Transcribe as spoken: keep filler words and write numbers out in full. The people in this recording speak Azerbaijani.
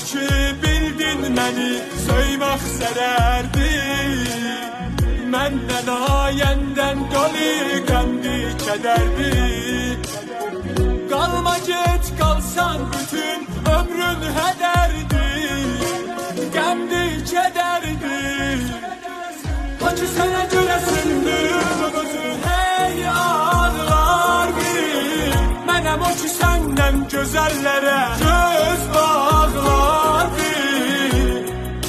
ki bildin məni söymək zərərdir. Məndən ayəndən qalı qəmdi kədərdir. Qalma get qalsan bütün ömrün hədərdir. Qəmdi kədərdir. Ha ki sənə görə sündürüm özü hey ağlar bir. Mənəm o ki səndən gözəllərə